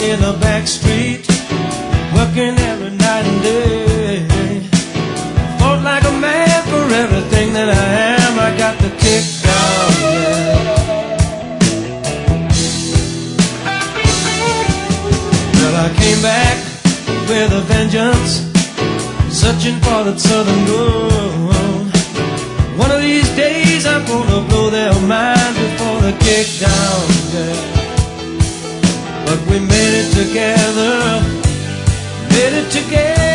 in the back street, working every night and day. Fought like a man for everything that I am. I got the kick down, yeah. Well, I came back with a vengeance, searching for the southern gold. One of these days I'm gonna blow their mind before the kick down, yeah. But we made it together, made it together.